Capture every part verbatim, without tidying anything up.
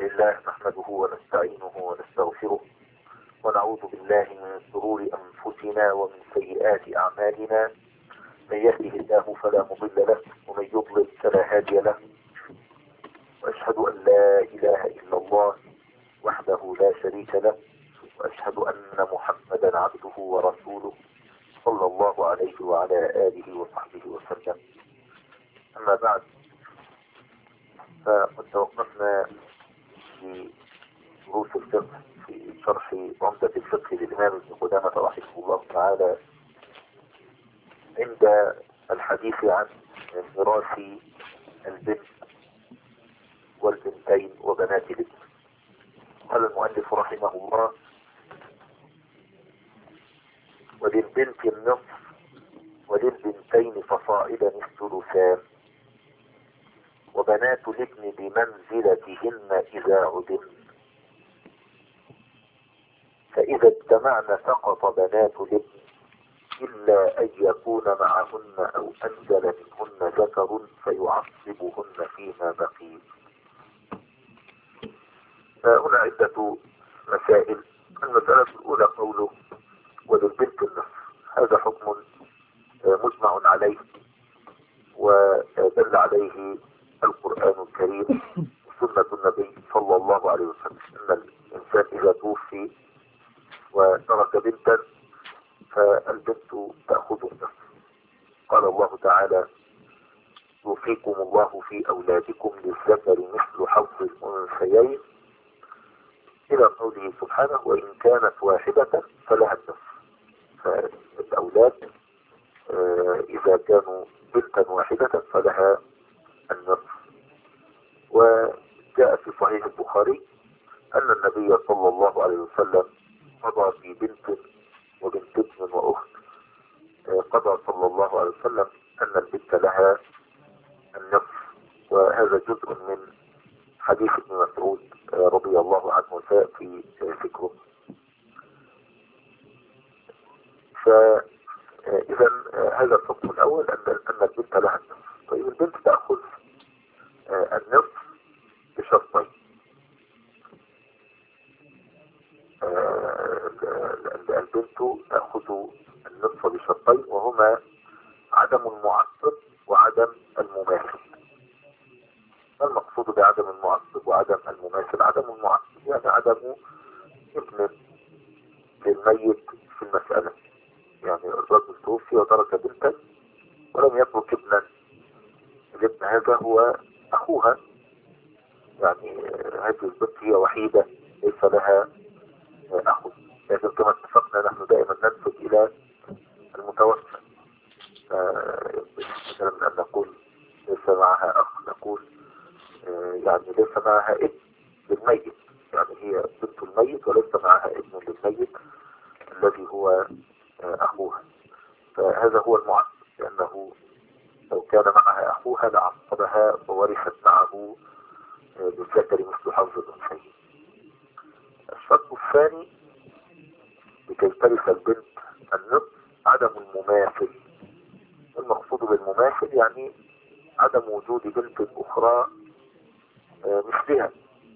لله نحمده ونستعينه ونستغفره ونعوذ بالله من شرور أنفسنا ومن سيئات أعمالنا. من يهده الله فلا مضل له ومن يضلل فلا هادي له، وأشهد أن لا إله إلا الله وحده لا شريك له، وأشهد أن محمدا عبده ورسوله صلى الله عليه وعلى آله وصحبه وسلم. أما بعد، فقد توقفنا في دروس الفقه في شرح عمدة الفقه للإمام ابن قدامة رحمه الله تعالى عند الحديث عن ميراث البنت والبنتين وبنات الابن. قال المؤلف رحمه الله: وللبنت النصف وللبنتين فصاعدا الثلثان، وبنات الابن بمنزلتهن إذا عدم، فإذا اجتمعن سقط بنات الابن إلا أن يكون معهن أو أنزل منهن ذكر فيعصبهن فيما بقي. فهنا عدة مسائل. المسألة الأولى قوله وللبنت النصف، هذا حكم مجمع عليه ودل عليه القرآن الكريم وسنة النبي صلى الله عليه وسلم، أن الإنسان إذا توفي وترك بنتا فالبنت تأخذ النصف. قال الله تعالى: يوصيكم الله في أولادكم للذكر مثل حظ الأنثيين، إلى قوله سبحانه: وإن كانت واحدة فلها النصف. فالأولاد إذا كانوا بنتا واحدة فلها النصف. وجاء في صحيح البخاري أن النبي صلى الله عليه وسلم قضى في بنت وبنت ابن وأخت، قضى صلى الله عليه وسلم أن البنت لها النصف، وهذا جزء من حديث ابن مسعود رضي الله عنه وسيأتي ذكره. فإذا هذا الحكم الأول، أن أن البنت لها النصف. طيب، البنت تأخذ النصف بشرطين. البنت تأخذ النصف بشرطين، وهما عدم المعصب وعدم المماثل. ما المقصود بعدم المعصب وعدم المماثل؟ عدم المعصب يعني عدم ابن للميت في المسألة، يعني الرجل توفي وترك بنتا ولم يترك ابنا، الابن هذا هو أخوها، يعني هذه البنت هي وحيدة ليس لها أخو. لكن كما اتفقنا نحن دائما ننسب إلى المتوفى، مثلا من أن نقول ليس معها أخ نقول يعني ليس معها ابن للميت، يعني هي بنت الميت وليس معها ابن للميت الذي هو أخوها. فهذا هو المعصب، لأنه لو كان معها أخوها لعصبها وورثت معه بالذكر مثل حظ الأنثيين. الشرط الثاني لكي ترث البنت النصف عدم المماثل. المقصود بالمماثل يعني عدم وجود بنت أخرى مثلها،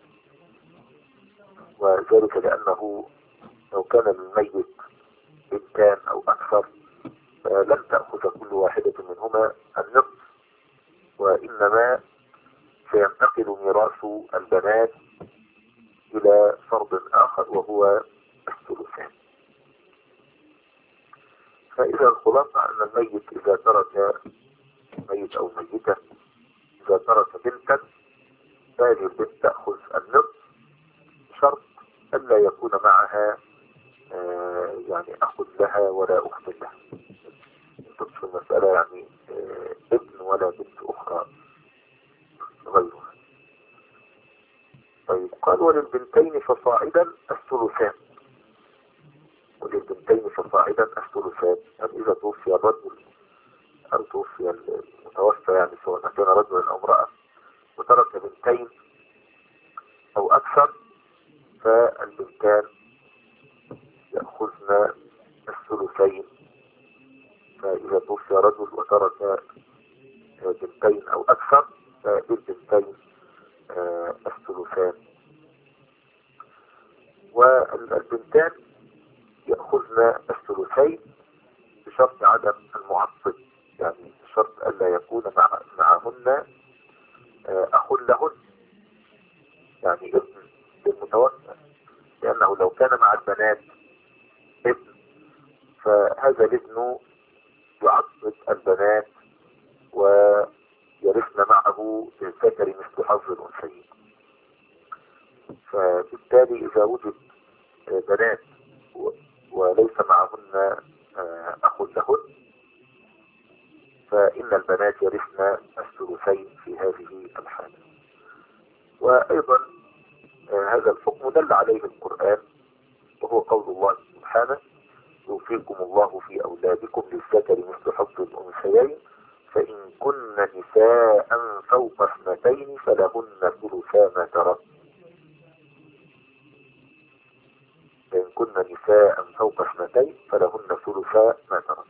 وذلك لأنه لو كان للميت بنتان أو أكثر لن تأخذ كل واحدة منهما النصف، وإنما سينتقل ميراث البنات إلى فرد آخر وهو الثلثان. فإذا الخلاصة أن الميت إذا ترك ميت أو ميتة إذا ترك بنتا فهذه البنت تأخذ النصف، شرط ألا يكون معها آه يعني أخ لها ولا أخت لها. في المسألة يعني آه ابن ولا بنت أخرى غيرها. طيب، قال وللبنتين فصاعدا الثلثان. وللبنتين فصاعدا الثلثان، يعني إذا توفي الرجل أو توفي المتوفى، يعني سواء كان رجلا أو امرأة، وترك بنتين أو أكثر، فالبنتان يأخذن الثلثين. فإذا توفي رجل وترك بنتين أو أكثر فالبنتين الثلثان. فالبنتان يأخذن الثلثين بشرط عدم المعصب، يعني بشرط ألا يكون مع معهن أخ لهن، يعني ابن المتوفى، لأنه لو كان مع البنات ابن فهذا الابن يعصب البنات ويرثن معه للذكر مثل حظ الأنثيين. فبالتالي إذا وجد بنات وليس معهن أخ لهن فإن البنات يرثن الثلثين في هذه الحالة. وأيضا هذا الحكم دل عليه القرآن، وهو قول الله سبحانه: يوصيكم الله في أولادكم للذكر مثل حظ الأنثيين فإن كن نساء فوق اثنتين فلهن ثلثا ما ترك فإن كن نساء فوق اثنتين فلهن ثلثا ما ترك.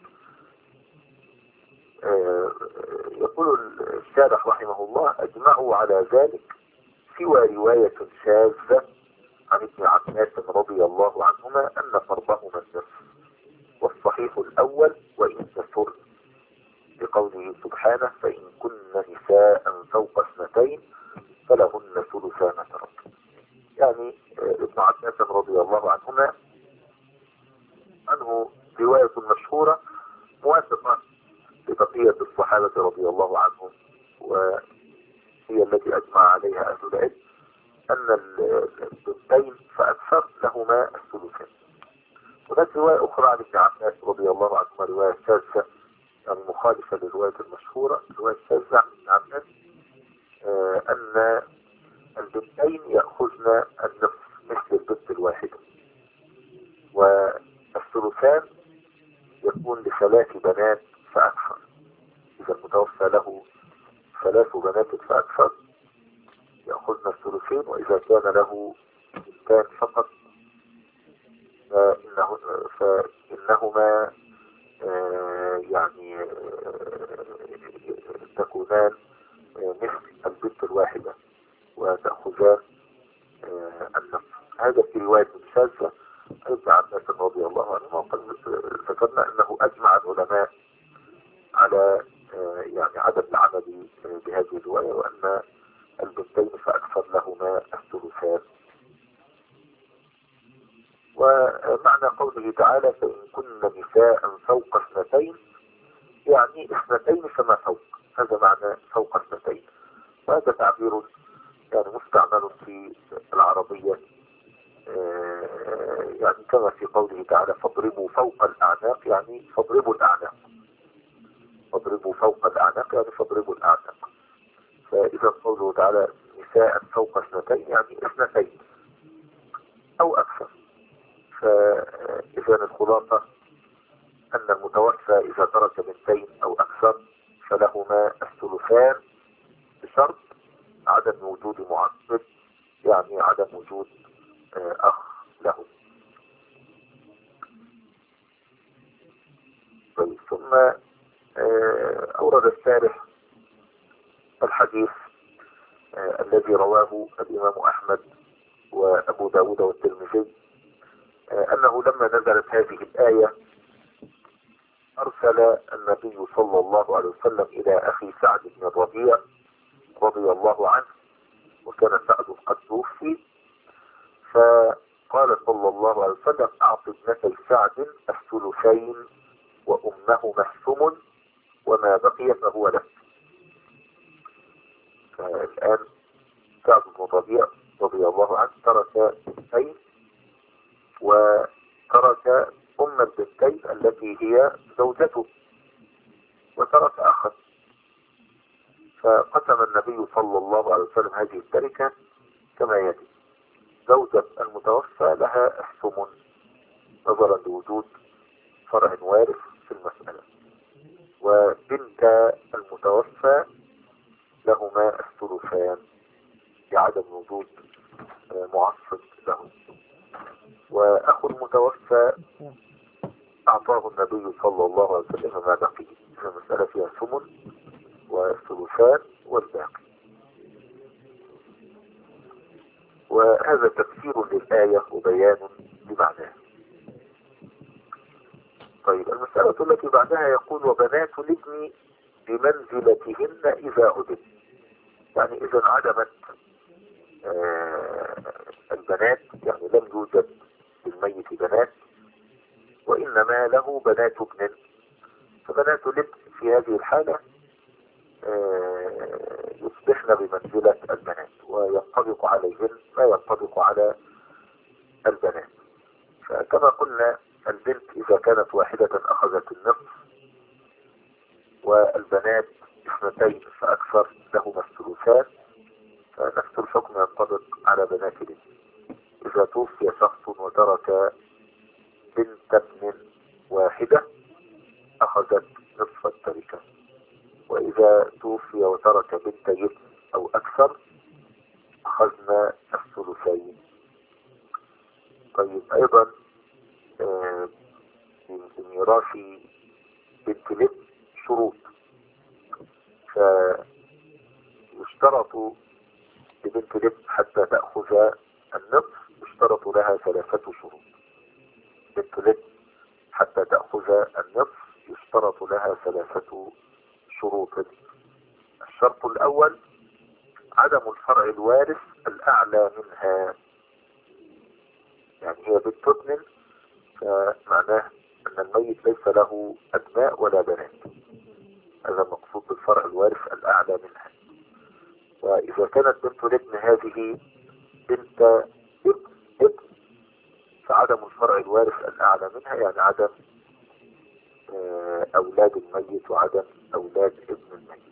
يقول الشارح رحمه الله: أجمعوا على ذلك سوى رواية شاذة عن ابن عباس رضي الله عنهما أن فرضهما النصف، والصحيح الأول وإن كثر، بقوله سبحانه: فإن كن نساء فوق اثنتين فلهن ثلثا ما ترك. يعني ابن عباس رضي الله عنهما عنه رواية مشهورة موافقة لبقية الصحابة رضي الله عنهم، وهي التي أجمع عليها أهل العلم، أن البنتين فأكثر لهما الثلثين. هناك رواية أخرى عن ابن عباس رضي الله عنهما رواية شاذة يعني مخالفة للرواية المشهورة، رواية شاذة عن ابن عباس آه أن البنتين يأخذن النصف مثل البنت الواحدة، والثلثان يكون لثلاث بنات فأكثر. إذا المتوفى له ثلاث بنات فأكثر يأخذن الثلثين، وإذا كان له بنتان فقط فإنه فإنهما آه يعني آه تكونان آه مثل البنت الواحدة وتأخذان آه النصف. هذا في رواية شاذة ابن عباس رضي الله عنه. وقد ذكرنا أنه أجمع العلماء على آه يعني عدم العمل آه بهذه الرواية، وأن البنتين فأكثر لهما الثلثان. ومعنى قوله تعالى: فإن كن نساء فوق اثنتين، يعني اثنتين فما فوق، هذا معنى فوق اثنتين. وهذا تعبير يعني مستعمل في العربية آه يعني كما في قوله تعالى: فاضربوا فوق الأعناق، يعني فاضربوا الأعناق، فاضربوا فوق الأعناق يعني فاضربوا الأعناق. فإذا قوله تعالى نساء فوق اثنتين يعني اثنتين أو أكثر. فإذا الخلاصة أن المتوفى إذا ترك بنتين أو أكثر فلهما الثلثان بشرط عدم وجود معصب، يعني عدم وجود أخ له. ثم أورد الشارح الحديث الذي رواه الإمام أحمد وأبو داود والترمذي أنه لما نزلت هذه الآية أرسل النبي صلى الله عليه وسلم إلى أخي سعد بن الربيع رضي الله عنه، وكان سعد قد توفي، فقال صلى الله عليه وسلم: أعط ابنتي سعد الثلثين وأمهما الثمن وما بقي فهو له. فالآن سعد بن الربيع رضي الله عنه ترك بنتين، وترك أم البنتين التي هي زوجته، وترك أخا. فقسم النبي صلى الله عليه وسلم هذه التركة كما يلي: زوجة المتوفى لها الثمن نظرا لوجود فرع وارث في المسألة، وبنت المتوفى لهما الثلثان بعدم وجود معصب له. وأخو المتوفى أعطاه النبي صلى الله عليه وسلم ما بقي، فالمسألة فيها ثمن والثلثان والباقي. وهذا تفسير للآية وبيان بمعناه. طيب المسألة التي بعدها يقول وبنات الابن بمنزلتهن إذا عدم. يعني إذا عدمت آه البنات، يعني لم يوجد للميت بنات وإنما له بنات ابن، فبنات الابن في هذه الحالة آه يصبحن بمنزلة البنات وينطبق عليهن ما ينطبق على البنات. فكما قلنا البنت إذا كانت واحدة أخذت النصف، والبنات اثنتين فأكثر لهما الثلثان، فنفس الحكم ينطبق على بنات الابن. إذا توفي شخص وترك بنت ابن واحدة أخذت نصف التركة، وإذا توفي وترك بنت ابن أو أكثر أخذنا الثلثين. طيب أيضا آه بميراث بنت الابن شروط، فيشترط لبنت الابن حتى تأخذ النصف يشترط لها ثلاثة شروط. بنت الابن حتى تأخذ النصف يشترط لها ثلاثة شروط. الشرط الأول عدم الفرع الوارث الأعلى منها، يعني هي بنت ابن فمعناه أن الميت ليس له أبناء ولا بنات، هذا المقصود بالفرع الوارث الأعلى منها. وإذا كانت بنت الابن هذه بنت ابن ابن فعدم الفرع الوارث الأعلى منها يعني عدم أولاد الميت وعدم أولاد ابن الميت.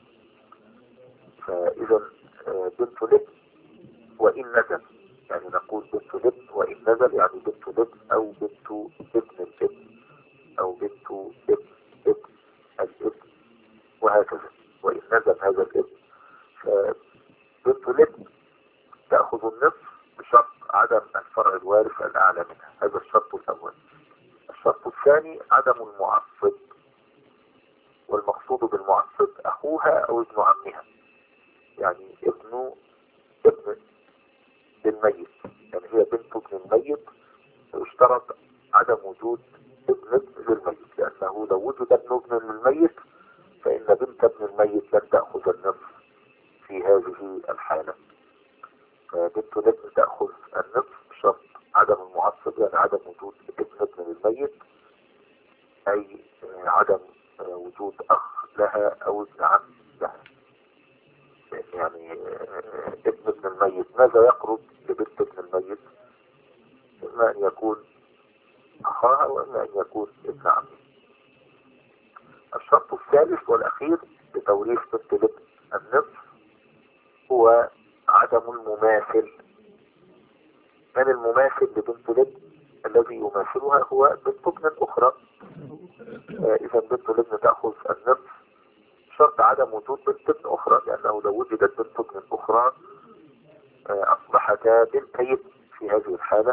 فإذا بنت الابن وإن نزل، يعني نقول بنت الابن وإن نزل يعني بنت الابن أو بنت ابن الابن أو بنت ابن ابن الابن وهكذا، وإن نزل هذا الابن. فبنت الابن تأخذ النصف بشرط عدم الفرع الوارث الأعلى منها، هذا الشرط الأول. الشرط الثاني عدم المعصب، والمقصود بالمعصب أخوها أو ابن عمها، يعني ابن ابن للميت، يعني هي بنت ابن الميت ويشترط عدم وجود ابن ابن للميت، لأنه لو وجد ابن ابن للميت فإن بنت ابن الميت لن تأخذ النصف في هذه الحالة. فبنت الابن تأخذ النصف بشرط عدم المعصب، يعني عدم وجود ابن ابن للميت، أي عدم وجود أخ لها أو ابن عم لها. يعني ابن ابن الميت ماذا يقرب لبنت ابن الميت؟ إما أن يكون أخاها وإما أن يكون ابن عمه. الشرط الثالث والأخير لتوريث بنت الابن النصف هو عدم المماثل. من المماثل لبنت الابن؟ الذي يماثلها هو بنت ابن أخرى. إذا بنت الابن تأخذ النصف شرط عدم وجود بنت ابن أخرى، لأنه لو وجدت بنت ابن أخرى أصبحتا بنتين في هذه الحالة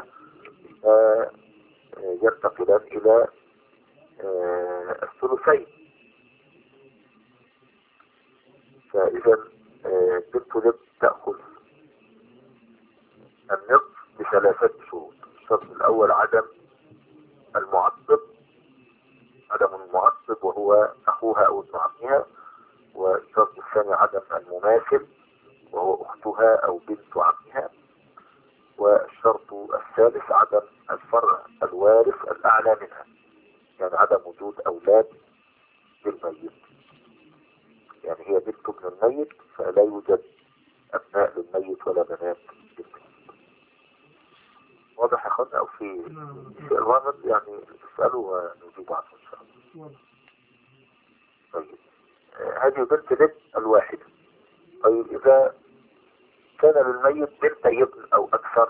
ينتقلان إلى الثلثين. فإذا بنت الابن تأخذ النصف بثلاثة شروط. الشرط الأول عدم المعصب، عدم المعصب وهو أخوها أو ابن عمها. والشرط الثاني عدم المماثل وهو أختها أو بنت عمها. والشرط الثالث عدم الفرع الوارث الأعلى منها، يعني عدم وجود أولاد للميت، يعني هي بنت ابن الميت فلا يوجد أبناء للميت ولا بنات للميت. واضح يا أخوانا؟ أو في شيء غامض يعني تسألوا ونجيب عنه إن شاء الله. طيب هذه بنت الابن الواحدة. طيب إذا كان للميت بنت ابن أو أكثر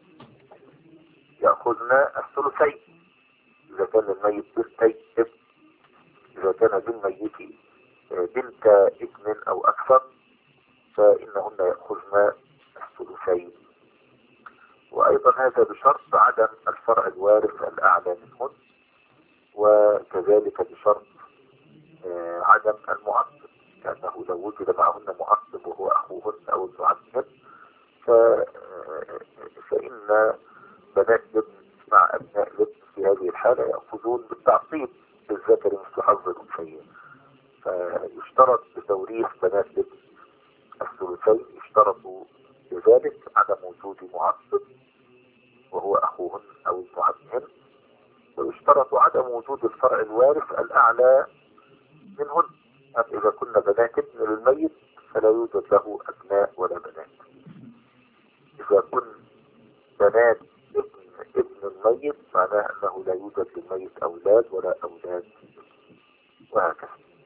يأخذنا الثلثين. إذا كان للميت بنت ابن، إذا كان للميت بنت ابن أو أكثر فإنهن يأخذن الثلثين. وأيضا هذا بشرط عدم الفرع الوارث الأعلى منهن، وكذلك بشرط عدم المعصب، لأنه لو وجد معهن معصب وهو أخوهن أو ابن عمهن فإن بنات ابن مع أبناء الابن في هذه الحالة يأخذون بالتعصيب للذكر مثل حظ الأنثيين. فيشترط بتوريث بنات الابن الثلثين، يشترط لذلك عدم وجود معصب وهو أخوهن أو ابن عمهن، ويشترط عدم وجود الفرع الوارث الأعلى منهن. يعني إذا كنا بنات ابن للميت فلا يوجد له أبناء ولا بنات. إذا كن بنات ابن ابن الميت معناه أنه لا يوجد للميت أولاد ولا أولاد، وهكذا.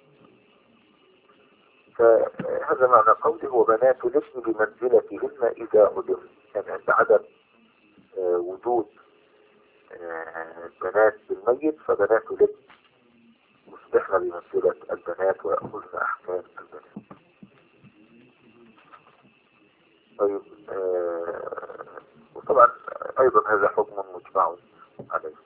فهذا معنى قوله وبنات الابن بمنزلتهن إذا علم، يعني عند عدم وجود بنات بالميت فبنات الابن مصبحن بمنزلة البنات ويأخذن أحكام البنات. طيب آه وطبعا أيضا هذا حكم مجمع عليه،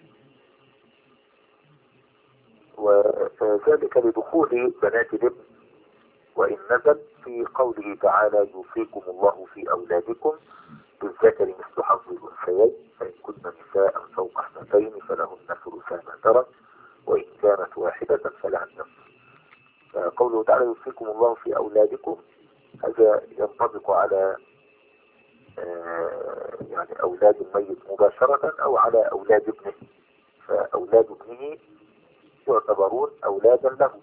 وذلك لدخول بنات الابن وإن نزل في قوله تعالى يوصيكم الله في أولادكم للذكر مثل حظ الأنثيين فإن كن نساء فوق اثنتين فلهن ثلثا ما ترك وإن كانت واحدة فلها النصف. قوله تعالى يوصيكم الله في أولادكم هذا ينطبق على آه يعني أولاد الميت مباشرة أو على أولاد ابنه، فأولاد ابنه يعتبرون أولادا له،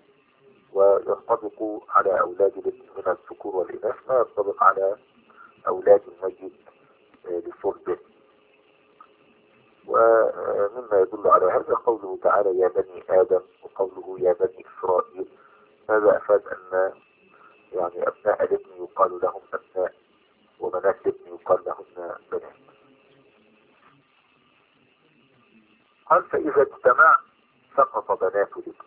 وينطبق على أولاد الابن من الذكور والإناث ما ينطبق على أولاد الميت لصلبه. ومما يدل على هذا قوله تعالى يا بني آدم وقوله يا بني إسرائيل. هذا أفاد أن يعني أبناء الابن يقال لهم أبناء وبنات الابن يقال لهن بنات. قال فإذا اجتمع سقط بنات الابن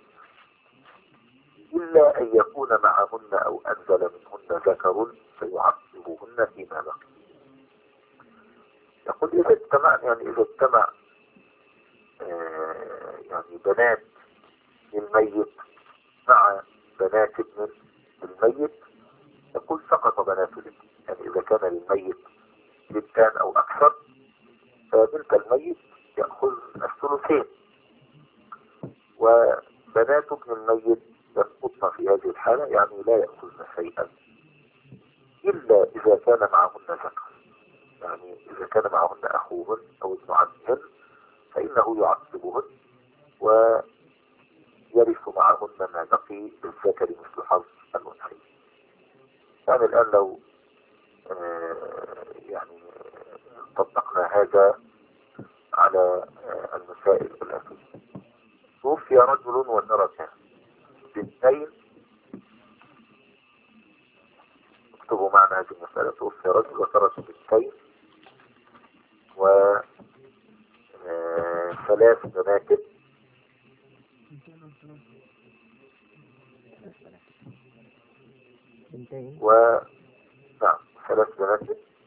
إلا أن يكون معهن أو أنزل منهن ذكر فيعصبهن فيما بقي. يقول إذا اجتمع يعني إذا اجتمع آه يعني بنات الميت مع بنات ابن الميت يقول سقط بنات الابن. يعني إذا كان للميت بنتان أو أكثر فبنت الميت يأخذ الثلثين، وبنات ابن الميت يسقطن في هذه الحالة يعني لا يأخذن شيئا إلا إذا كان معهن ذكر. يعني إذا كان معهن أخوهن أو ابن عمهن فإنه يعصبهن ويرث معهن ما بقي للذكر مثل حظ الأنثيين. يعني الآن لو آه يعني طبقنا هذا على آه المسائل الآتية. توفي رجل وترك بنتين، اكتبوا معنا هذه المسألة. توفي رجل وترك بنتين وثلاث بنات و نعم ثلاث بنات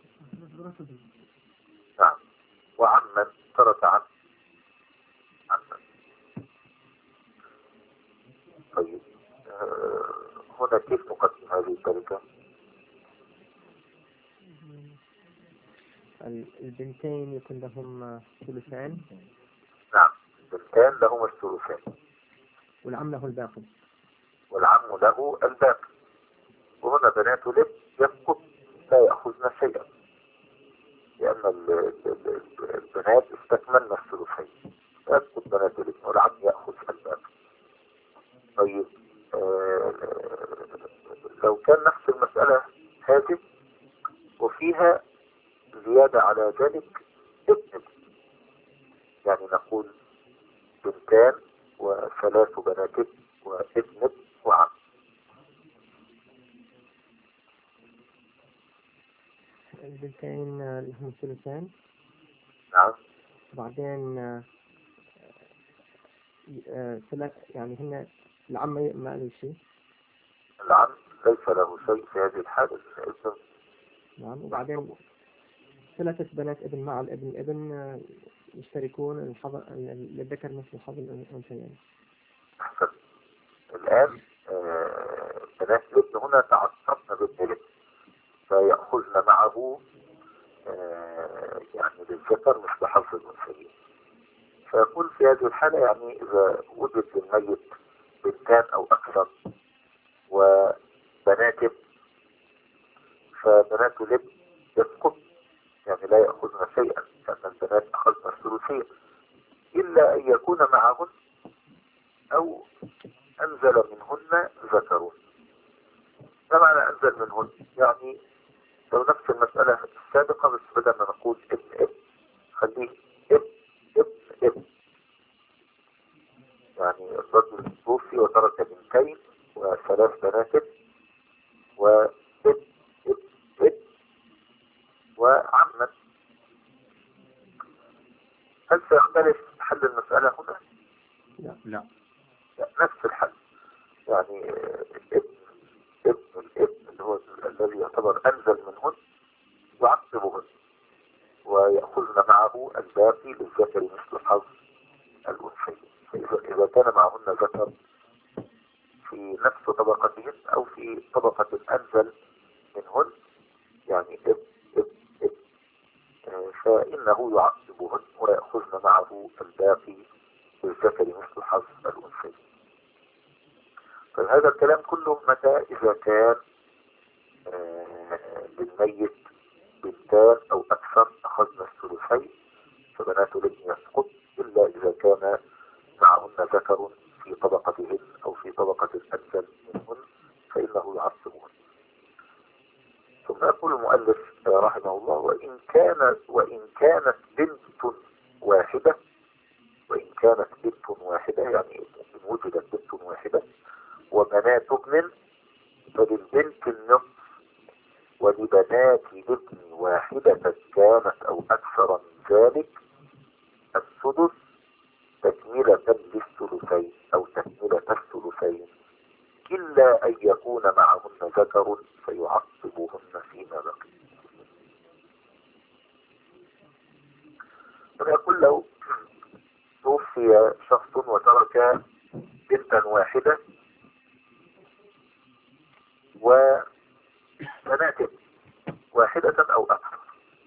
نعم وعما ترك عم عما. طيب آه هنا كيف نقسم هذه التركة؟ البنتين يكون لهم ثلثان. نعم البنتان لهم الثلثان والعم له الباقي والعم له الباقي. وهنا بنات الابن يسقط لا يأخذن شيئا لأن البنات استكملن الثلثين، يسقط بنات الابن والعم يأخذ الباقي. طيب آه لو كان نفس المسألة هذه وفيها زيادة على ذلك ابن، يعني نقول بنتان وثلاث بنات وابن وعم. البنتين لهم ثلثان. نعم. بعدين ثلاث يعني هن العم ما له شيء. العم ليس له شيء في هذه الحالة. نعم. وبعدين ثلاثة بنات ابن مع الابن ابن يشتركون الحظ للذكر مثل حظ الأنثيين. أحسن. الآن آه بنات الابن هنا تعصبن بابن الابن فيأخذن معه آه يعني للذكر مثل حظ الأنثيين. فيقول في هذه الحالة يعني إذا وجد للميت بنتان أو أكثر وبنات ابن، فبنات الابن يسقط، يعني لا يأخذن شيئا، لأن البنات أخذن الثلثين، إلا أن يكون معهن أو أنزل منهن ذكر. ما معنى أنزل منهن؟ يعني لو نفس المسألة السابقة بس بدل ما نقول ابن ابن خليه ابن ابن ابن، يعني الرجل توفي وترك بنتين وثلاث بنات وابن ابن ابن وعما. هل سيختلف حل المسألة هنا؟ لا لا لا، نفس الحل. يعني الابن ابن الابن اللي هو الذي يعتبر أنزل منهن يعصبهن ويأخذن معه الباقي للذكر مثل حظ الأنثيين. إذا كان معهن ذكر في نفس طبقتهن أو في طبقة أنزل منهن، يعني ابن ابن ابن، فإنه يعصبهن ويأخذن معه الباقي للذكر مثل حظ الأنثيين. فهذا الكلام كله متى؟ إذا كان آه للميت بنتان أو أكثر أخذنا الثلثين، فبنات الابن يسقط، إلا إذا كان معهن ذكر في طبقتهن أو في طبقة الأنزل منهن فإنه يعصبهن. ثم يقول المؤلف رحمه الله: وإن كانت وإن كانت بنت واحدة، وإن كانت بنت واحدة يعني إن وجدت بنت واحدة وبنات ابن، فللبنت النصف، ولبنات الابن واحدة كانت أو أكثر من ذلك السدس تكملة للثلثين أو تكملة الثلثين، إلا أن يكون معهن ذكر فيعصبهن فيما بقي. فيقول لو توفي شخص وترك بنتا واحدة وبنات واحدة أو أكثر،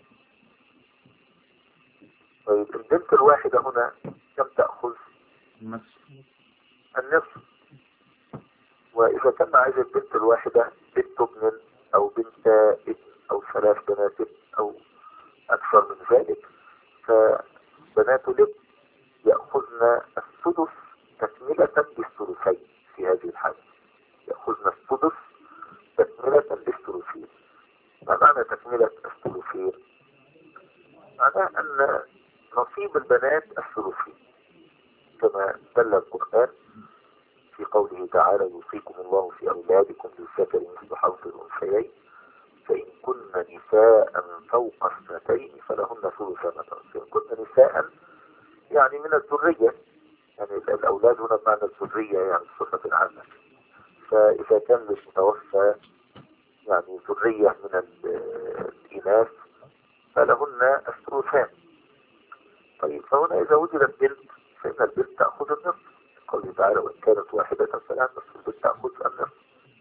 طيب البنت الواحدة هنا كم تأخذ؟ النصف. النصف. وإذا كان عايز البنت الواحدة بنت ابن أو بنت ابن أو ثلاث بنات ابن أو أكثر من ذلك، فبنات الابن يأخذن السدس تكملة للثلثين. في هذه الحالة يأخذن السدس تكملة للثلثين. ما معنى تكملة الثلثين؟ معناه أن نصيب البنات الثلثين كما دل القرآن في قوله تعالى: يوصيكم الله في أولادكم للذكر مثل حظ الأنثيين فإن كن نساء فوق اثنتين فلهن ثلث ما ترك. فإن كن نساء يعني من الذرية، يعني الأولاد هنا بمعنى الذرية يعني الصفة العامة. فإذا كان للمتوفى يعني ذرية من الإناث فلهن الثلثان. طيب فهنا إذا وجدت بنت فإن البنت تأخذ النصف، قوله تعالى: وإن كانت واحدة فلا نصف، البنت تأخذ النصف.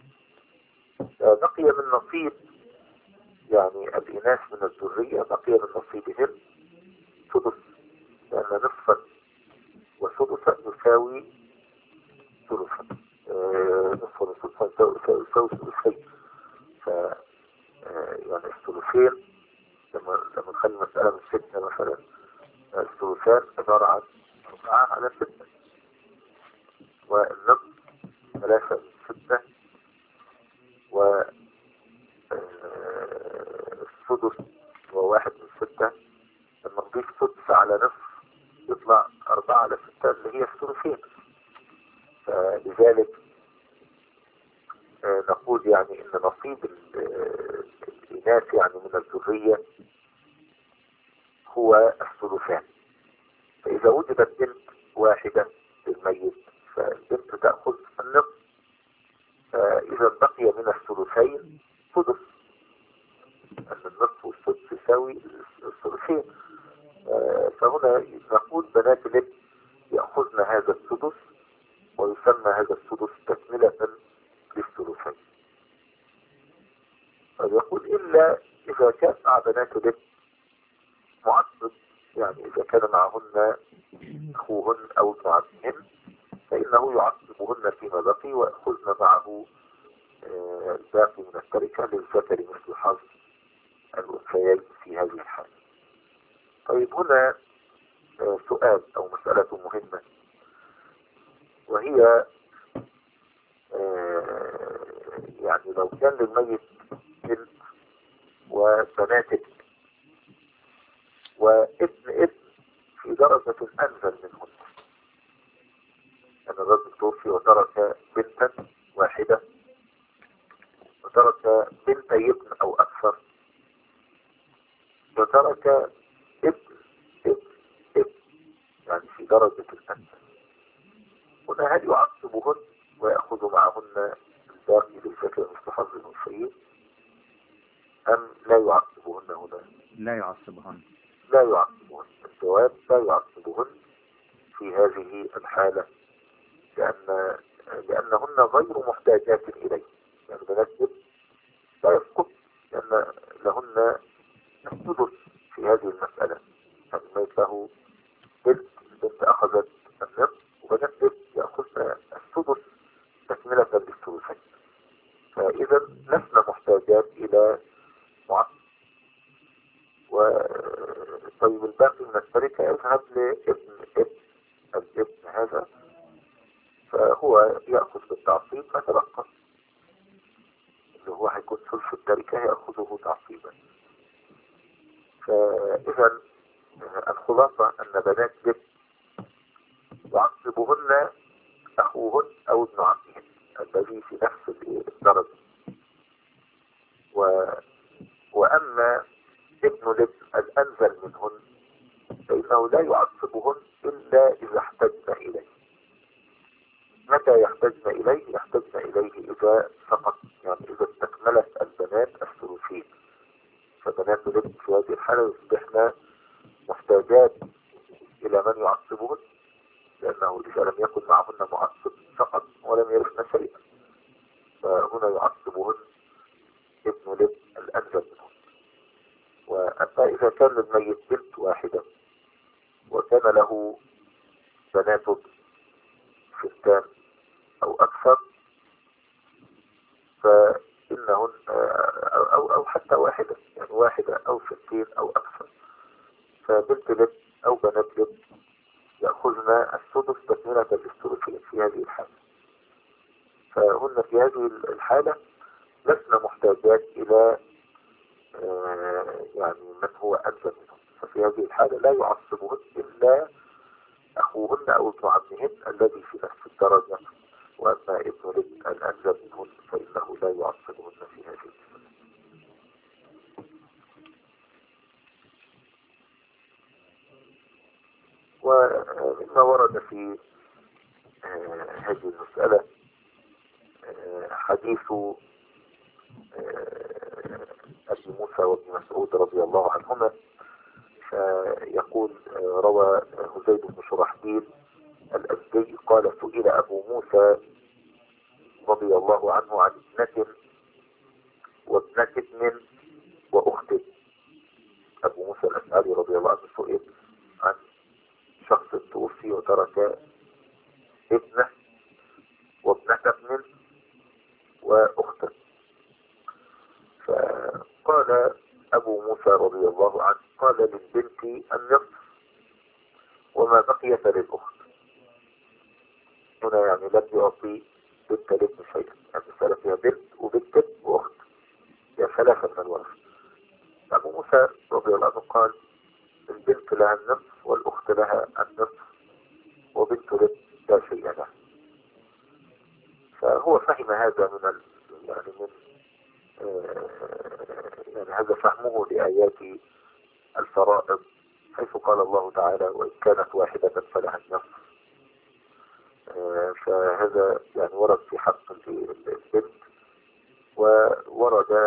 بقي من نصيب يعني الإناث من الذرية بقي من نصيبهم سدس، لأن نصفا وسدسا يساوي ثلثا، نصفا وسدسا يساوي ثلثين. ف يعني الثلثين لما لما نخلي المسألة من ستة مثلا، الثلثان عبارة عن أربعة على ستة، والنصف ثلاثة من ستة، والسدس وواحد من ستة. لما نضيف سدس على نصف يطلع أربعة على ستة اللي هي الثلثين. فلذلك نقول يعني إن نصيب الإناث يعني من الذرية هو الثلثان. فإذا وجدت بنت واحدة للميت فالبنت تأخذ النصف، فإذا بقي من الثلثين سدس، أن النصف والسدس يساوي الثلثين. فهنا نقول بنات الابن يأخذن هذا السدس ويسمى هذا السدس تكملة للثلثين. فيقول إلا إذا كان مع بنات الابن معصب يعني إذا كان معهن أخوهن أو ابن عمهن فإنه يعصبهن فيما بقي ويأخذن معه الباقي من التركة للذكر مثل حظ الأنثيين في هذه الحالة. طيب هنا سؤال أو مسألة مهمة، وهي يعني لو كان للميت بنت وبنات ابن وابن ابن في درجة أنزل منهن، أن الرجل توفي وترك بنتا واحدة وترك بنتي ابن أو أكثر وترك ابن ابن ابن يعني في درجة الأنزل، هنا هل يعصبهن ويأخذ معهن الباقي للذكر مثل حظ الأنثيين أم لا يعصبهن؟ هنا لا يعصبهن لا يعصبهن. الجواب لا يعصبهن في هذه الحالة، لأن لأنهن غير محتاجات إليه، يعني بنات لا يسقط لأن لهن السدس في هذه المسألة. يعني الميت له بنت، البنت أخذت النصف وبنات يأخذن السدس تكملة للثلثين، فإذا لسنا محتاجات إلى معصب. وطيب الباقي من التركة يذهب لابن ابن الابن هذا، فهو يأخذ بالتعصيب ما تبقى، اللي هو هيكون ثلث التركة يأخذه تعصيبا. فإذا الخلاصة أن بنات ابن يعصبهن أخوهن أو ابن عمهن الذي في نفس الدرجة، و... وأما ابن الابن الأنزل منهن فإنه لا يعصبهن إلا إذا احتجنا إليه. متى يحتجنا إليه؟ يحتجنا إليه إذا سقط، يعني إذا استكملت البنات الثلثين، فبنات الابن في هذه الحالة يصبحن محتاجات إلى من يعصبهن، لأنه إذا لم يكن معهن معصب فقط ولم يرثن شيئا، فهنا يعصبهن ابن الابن الأنزل منهن. وأما إذا كان للميت بنت واحدة وكان له بنات ستان أو أكثر فإنهن أو, أو حتى واحدة، يعني واحدة أو ستين أو أكثر، فبنت لب أو بنات لب يأخذن السدس تكملة للثلثين في هذه الحالة. فهن في هذه الحالة لسنا محتاجات إلى يعني من هو أنزل منهم، ففي هذه الحالة لا يعصبهن إلا أخوهن أو ابن عمهن الذي في نفس الدرجة، وأما ابن الابن الأنزل منهن فإنه لا يعصبهن في هذه الحالة. ومما ورد في هذه المسألة حديث أبي موسى وابن مسعود رضي الله عنهما، فيقول روى هزيد بن شرحبيل الأزدي قال سئل أبو موسى رضي الله عنه عن ابنة وابنة ابن وأخت. أبو موسى الأشعري رضي الله عنه سئل عن شخص توفي وترك ابنه وابنة ابن وأخت، فقال أبو موسى رضي الله عنه قال للبنت النصف وما بقي فللأخت. هنا يعني لم يعطي بنت الابن شيئا، يعني مسألة فيها بنت وبنت وأخت، هي ثلاثة من الورث. أبو موسى رضي الله عنه قال البنت لها النصف والأخت لها النصف وبنت الابن لا شيء لها. فهو فهم هذا من ال... يعني من آه... يعني هذا فهمه لآيات الفرائض، حيث قال الله تعالى وإن كانت واحدة فلها النصف. آه... فهذا يعني ورد في حق البنت، وورد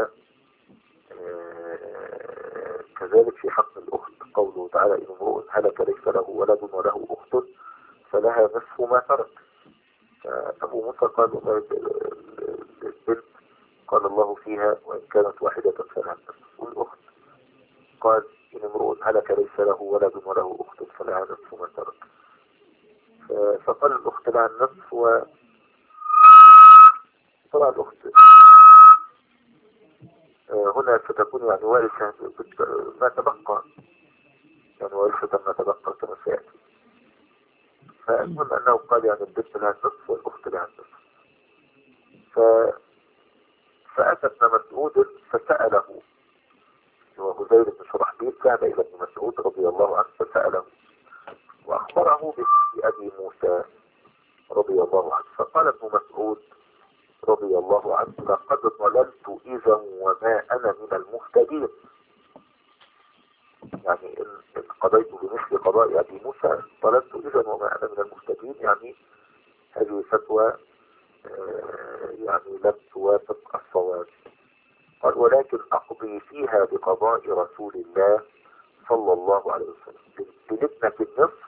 آه... كذلك في حق الأخت قوله تعالى إن امرؤ هلك ليس له ولد وله أخت فلها نصف ما ترك. فأبو موسى قال البنت قال الله فيها وإن كانت واحدة فلها النصف، والأخت قال إن امرؤ هلك ليس له ولد وله أخت فلها نصف ما ترك. فقال الأخت لها النصف، و طبعا الأخت هنا ستكون يعني وارثة ما تبقى، يعني وارثة ما تبقى كما سيأتي. فالمهم أنه قال يعني البنت لها النصف والأخت لها النصف. ف... فأتى ابن مسعود فسأله، وهزيل بن شرحبيل ذهب إلى ابن مسعود رضي الله عنه فسأله وأخبره باسم أبي موسى رضي الله عنه. فقال ابن مسعود رضي الله عنه لقد ضللت إذا وما أنا من المهتدين. يعني إن قضيت بمثل قضاء أبي موسى ضللت إذا وما أنا من المهتدين، يعني هذه فتوى يعني لم توافق الصواب. قال ولكن أقضي فيها بقضاء رسول الله صلى الله عليه وسلم لابنة النصف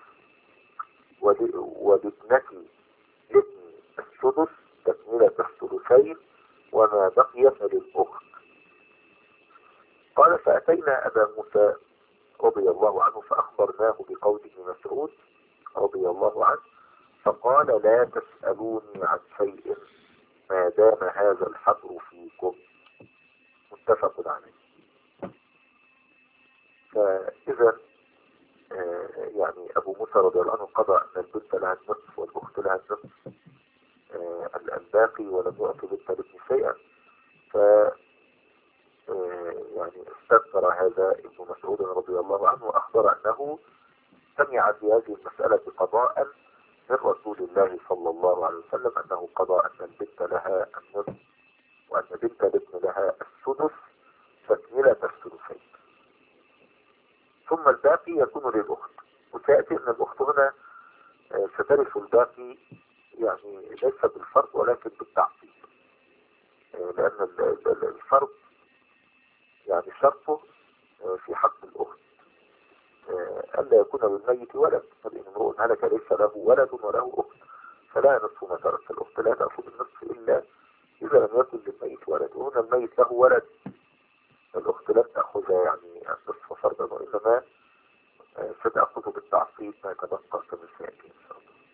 ولابنة ابن السدس تكملة الثلثين وما بقي فللأخت. قال فأتينا أبا موسى رضي الله عنه فأخبرناه بقول ابن مسعود رضي الله عنه، فقال لا تسألوني عن شيء ما دام هذا الحبر فيكم. متفق عليه. فإذا آه يعني أبو موسى رضي الله عنه قضى أن البنت لها النصف والأخت لها النصف آه الباقي ولم يعطي بنت الابن شيئا. ف آه يعني استذكر هذا ابن مسعود رضي الله عنه وأخبر أنه سمع في هذه المسألة قضاء من رسول الله صلى الله عليه وسلم أنه قضى أن البنت لها النصف وأن بنت الابن لها السدس تكملة الثلثين، ثم الباقي يكون للأخت. وسيأتي أن الأخت هنا سترث الباقي يعني ليس بالفرض ولكن بالتعصيب، لأن الفرض يعني شرطه في حق الأخت ألا يكون للميت ولد، فإن امرؤ هلك ليس له ولد وله أخت فلا نصف ما ترك. الأخت لا تأخذ النصف إلا إذا لم يكن للميت ولد، وهنا الميت له ولد الأخت لم تأخذها يعني النصف فرضا، وإنما ستأخذه بالتعصيب ما تبقى كما سيأتي إن شاء الله.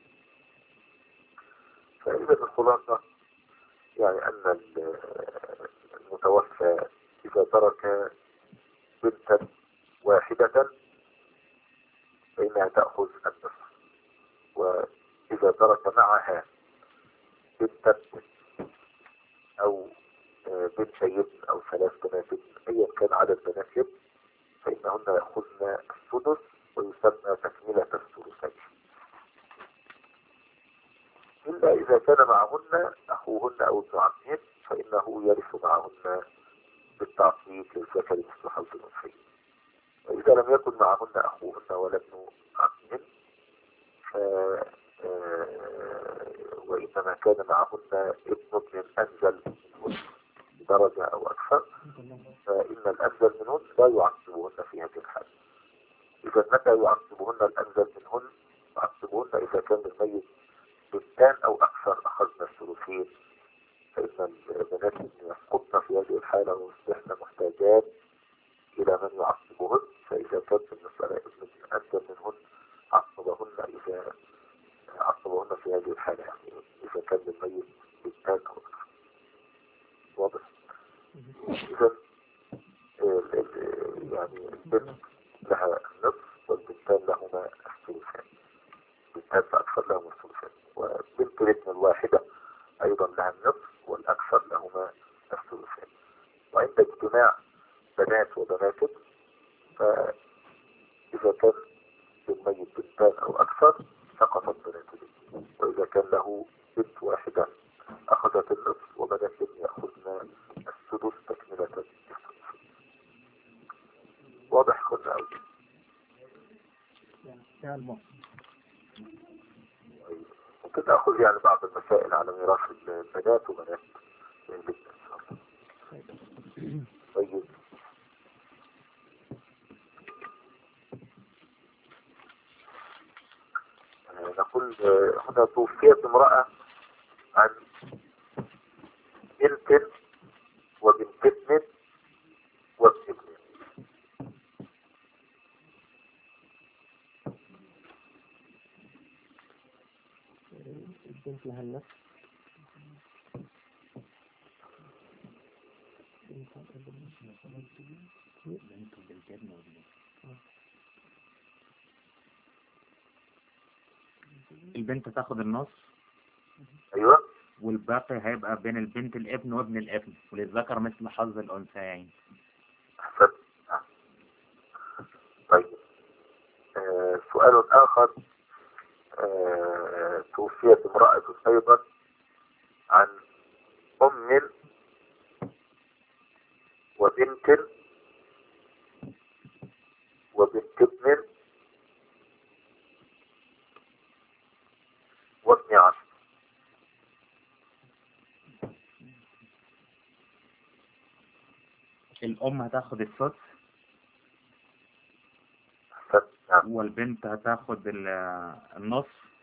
فإذا الخلاصة يعني أن المتوفى إذا ترك بنتا واحدة فإنها تأخذ النصف، وإذا ترك معها بنتا أو بنتين أو ثلاث بنات أيا كان عدد بنات ابن فإنهن يأخذن السدس ويسمى تكملة الثلثين، إلا إذا كان معهن أخوهن أو ابن عمهن فإنه يرث معهن بالتعصيب للذكر مثل حظ الأنثيين. وإذا لم يكن معهن أخوهن ولا ابن عمهن ف وإنما كان معهن ابن ابن أنزل منهن درجة أو أكثر فإن الأنزل منهن لا يعصبهن في هذه الحالة. إذا متى يعصبهن الأنزل منهن؟ يعصبهن إذا كان الميت بنتان أو أكثر أخذنا الثلثين، فإن البنات يسقطن في هذه الحالة ويصبحن محتاجات إلى من يعصبهن. فإذا كانت المسألة ابن أنزل منهن عصبهن إذا عصبهن في هذه الحالة، يعني إذا كان الميت بنتان أو أكثر. واضح؟ إذا يعني البنت لها النصف والبنتان لهما الثلثان، بنتان فأكثر لهما الثلثان، وبنت الابن الواحدة أيضا لها النصف والأكثر لهما الثلثان. وعند اجتماع بنات وبنات فإذا كان للميت بنتان أو أكثر سقطت بنات الابن، وإذا كان له بنت واحدة أخذت النصف وبنات الابن يأخذن السدس تكملة الثلثين. واضح كنا أوي؟ ممكن تأخذ يعني بعض المسائل على ميراث البنات وبنات الابن إن شاء الله. طيب نقول هنا توفيت امرأة عن بنت وبنت ابن وابن ابن، بنت لها النفس. بنت الابن. البنت تاخد النص. ايوه. والباقي هيبقى بين البنت الابن وابن الابن، وللذكر مثل حظ الأنثيين. احسنت. طيب، آه سؤال آخر. آه توفيت امرأة أيضا عن أم وبنت وبنت ابن وابن عم. الأم هتاخد السدس، والبنت هتاخد النص،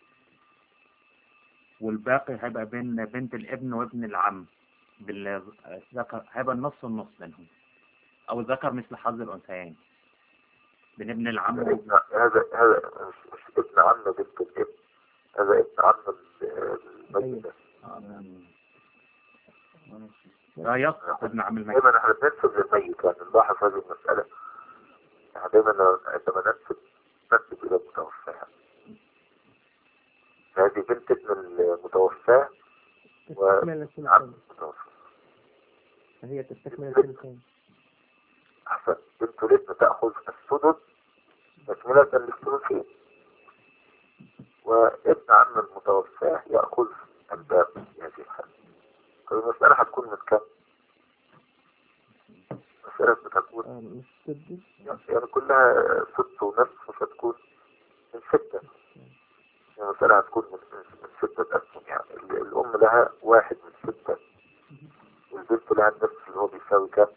والباقي هيبقى بين بنت الابن وابن العم. بالذكر هيبقى النص والنص بينهم، او ذكر مثل حظ الانثيين بين ابن العم. هذا هذا هذا مش, مش ابن عم بنت الابن، هذا ابن عم الميت. لا يسقط ابن عم الميت. دايما احنا بننسب للميت، يعني نلاحظ هذه المسألة. يعني دايما عندما ننسب ننسب إلى المتوفى. هذه بنت ابن المتوفى وعم المتوفى، فهي تستكمل الثلثين. أحسن. بنت الابن تأخذ السدس تكملة للثلثين، وابن عم المتوفى يأخذ الباقي في هذه الحالة. المسألة هتكون من كم؟ مسألة بتكون يعني كلها ست ونصف، مش هتكون من ستة. يعني المسألة هتكون من, من ستة أسهم. يعني الأم لها واحد من ستة، والبنت لها النصف اللي هو بيساوي كم؟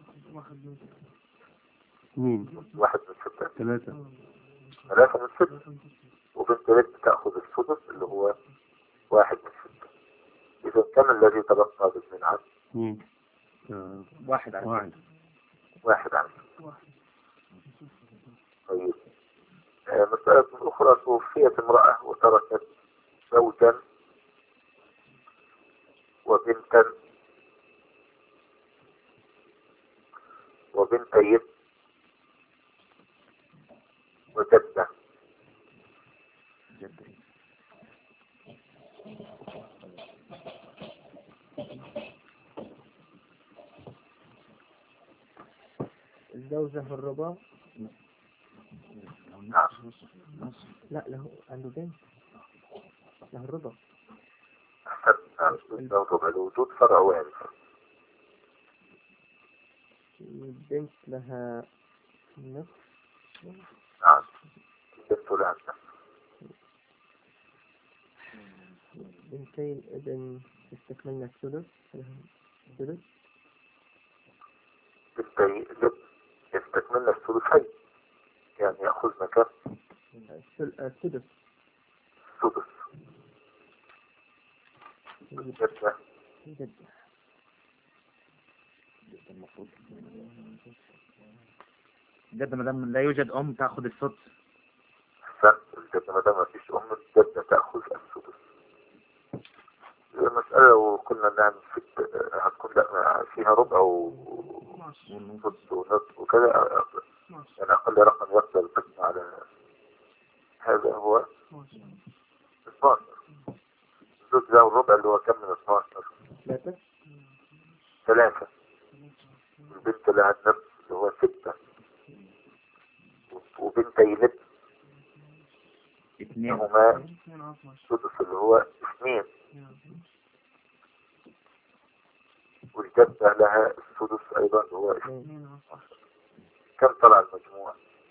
مين؟ واحد من ستة. ثلاثة. ثلاثة من ستة. وبنت الابن تأخذ السدس اللي هو واحد من ستة. إذا كم الذي تبقى بابن العم؟ مين؟ آه. واحد عن واحد. واحد عن طيب. آه مسألة أخرى. توفيت امرأة وتركت زوجا وبنتا وبنتين وجدة. الزوجة في الربا. نعم. لا له عنده بنت له الربا. أحسن. الزوج الوجود فرع وارث. البنت لها نصف. نعم. البنت لها النصف. بنتين ابن يستكملنا الثلث. الثلث. بنتي الابن يستكملنا الثلثين، يعني يأخذنا كم؟ السدس. السدس. الجدة. جد المفروض جد ما دام لا يوجد ام تاخذ السدس. احسن. الجدة ما دام ما فيش ام الجدة تأخذ السدس. المسألة وكنا نعمل في هتكون لا فيها ربع ونص ونص وكذا، يعني أقل رقم يقدر القسم على هذا هو اثناشر. الزوج ده والربع اللي هو كم من اثناشر؟ ثلاثة. ثلاثة. البنت لها النفس اللي هو ستة، وبنتي الابن اثنين هما السدس اللي هو اثنين، والجدة لها السدس أيضا هو اثنين. كم طلع المجموع؟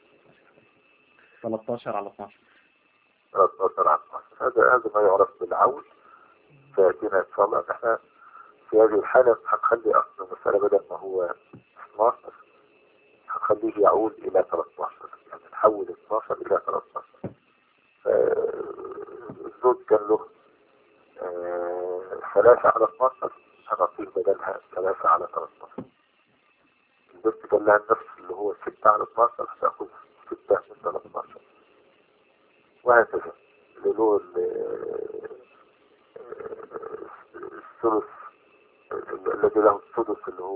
ثلاثة عشر على اثناشر. ثلاثة عشر على اثناشر. هذا هذا ما يعرف بالعول. فأتينا إن شاء الله نحن في هذه الحالة هنخلي أصل المسألة بدل ما هو اثناشر هنخليه يعود إلى ثلاثة عشر، يعني نحول اثناشر إلى ثلاثة عشر. الزوج كان له ثلاثة على اثناشر، هنعطيه بدلها ثلاثة على ثلاثة عشر. البنت كان لها النفس اللي هو ستة على اثناشر، هتاخد ستة من ثلاثة عشر، وهكذا. اللي له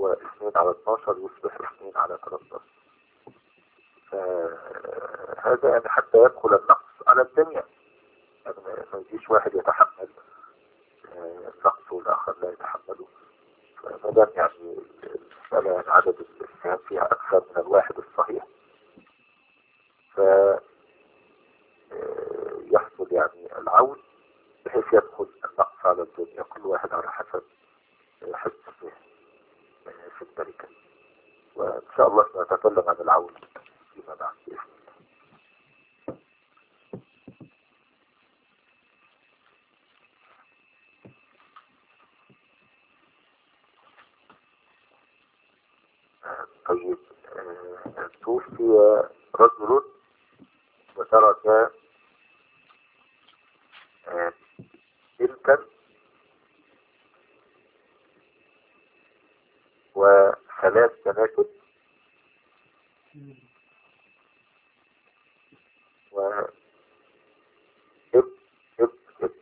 هو اثنين على اتناشر يصبح اثنين على تلتاشر. فهذا يعني حتى يدخل النقص على الجميع، يعني ما يجيش واحد يتحمل النقص والآخر لا يتحمله. فما دام يعني المسألة يعني عدد السهام فيها أكثر من الواحد الصحيح، فيحصل يعني العون بحيث يدخل النقص على الجميع، كل واحد على حسب حسه في التركة. وإن شاء الله سنتكلم عن العون فيما بعد بإذن الله. طيب، توفي رجل وترك بنتا وثلاث بنات وابن ابن ابن.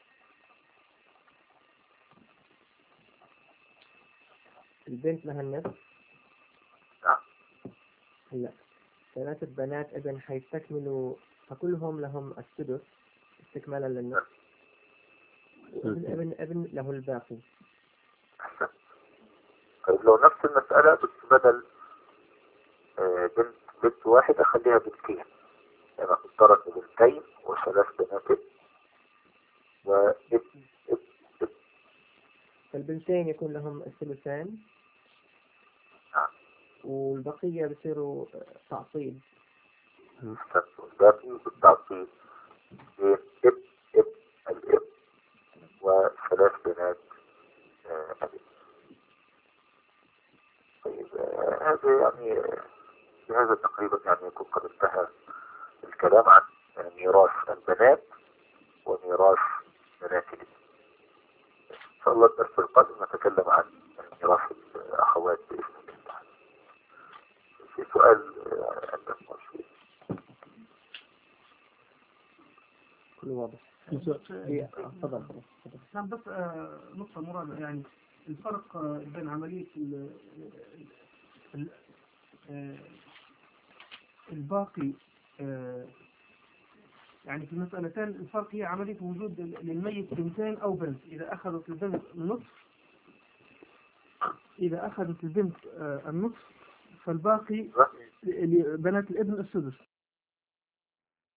البنت لها النصف. نعم. هلا ثلاثة بنات ابن حيستكملوا، فكلهم لهم السدس استكمالا للنصف، وابن ابن ابن له الباقي. أحسن. طيب لو نفس المسألة بس بدل آه بنت بنت واحدة خليها بنتين، يعني افترض بنتين وثلاث بنات وابن ابن ابن. فالبنتين يكون لهم الثلثان. نعم. والبقية بصيروا تعصيب. أحسن. والباقي بالتعصيب ابن ابن الابن وثلاث بنات آه ابن. طيب آه هذا يعني بهذا تقريبا يعني يكون قد انتهى الكلام عن ميراث البنات وميراث بنات الابن. إن شاء الله الدرس القادم نتكلم عن ميراث الأخوات بإذن الله. في سؤال عندك مشهور؟ كل واضح. هي تفضل تفضل. نعم، بس آه نقطة مراد، يعني الفرق آه بين عملية ال ال آه الباقي آه يعني في المسألتين الفرق هي عملية وجود للميت بنتين أو بنت. إذا أخذت البنت النصف إذا أخذت البنت آه النصف فالباقي بنات الابن السدس.